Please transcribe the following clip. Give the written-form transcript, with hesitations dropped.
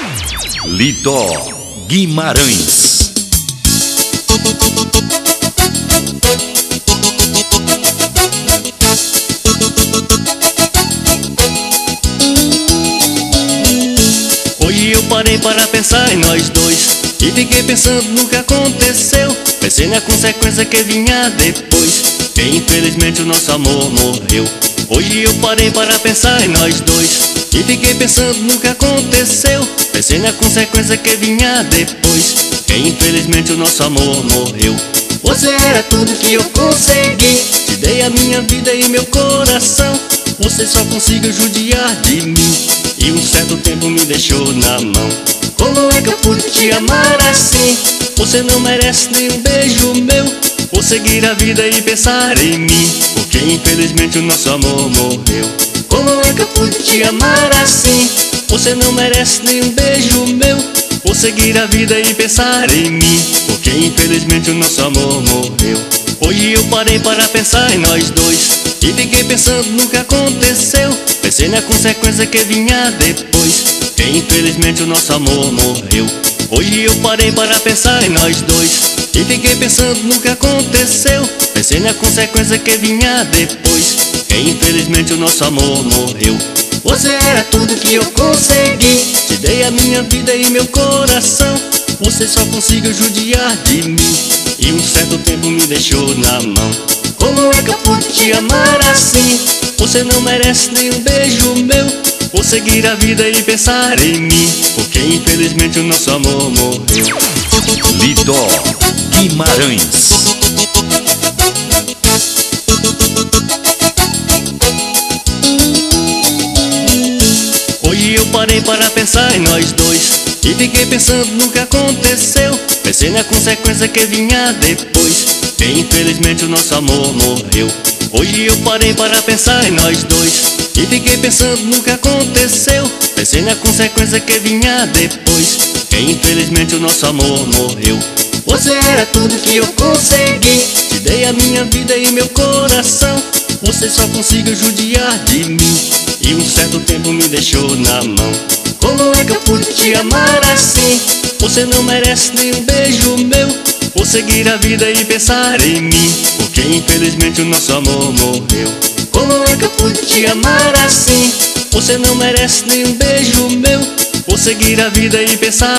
Lidó Guimarães. Hoje eu parei para pensar em nós dois e fiquei pensando no que aconteceu. Pensei na consequência que vinha depois, que infelizmente o nosso amor morreu. Hoje eu parei para pensar em nós dois e fiquei pensando no que aconteceu. Pensei na consequência que vinha depois, que infelizmente o nosso amor morreu. Você era tudo que eu consegui, te dei a minha vida e meu coração. Você só conseguiu judiar de mim e um certo tempo me deixou na mão. Como é que eu pude te amar assim? Você não merece nenhum beijo meu. Vou seguir a vida e pensar em mim, porque infelizmente o nosso amor morreu. Como é que eu pude te amar assim? Você não merece nenhum beijo meu. Vou seguir a vida e pensar em mim, porque infelizmente o nosso amor morreu. Hoje eu parei para pensar em nós dois e fiquei pensando no que aconteceu. Pensei na consequência que vinha depois, que infelizmente o nosso amor morreu. Hoje eu parei para pensar em nós dois e fiquei pensando no que aconteceu. Pensei na consequência que vinha depois, que infelizmente o nosso amor morreu. Você era tudo que eu consegui, te dei a minha vida e meu coração. Você só conseguiu judiar de mim e um certo tempo me deixou na mão. Como é que eu pude te amar assim? Você não merece nenhum beijo meu. Vou seguir a vida e pensar em mim, porque infelizmente o nosso amor morreu. Lidó Guimarães. Hoje eu parei para pensar em nós dois e fiquei pensando no que aconteceu. Pensei na consequência que vinha depois, que infelizmente o nosso amor morreu. Hoje eu parei para pensar em nós dois e fiquei pensando no que aconteceu. Pensei na consequência que vinha depois, que infelizmente o nosso amor morreu. Você era tudo que eu consegui, te dei a minha vida e meu coração. Você só conseguiu judiar de mim e um certo tempo me deixou na mão. Como é que eu pude te amar assim? Você não merece nenhum beijo meu. Vou seguir a vida e pensar em mim, porque infelizmente o nosso amor morreu. Como é que eu pude te amar assim? Você não merece nenhum beijo meu. Vou seguir a vida e pensar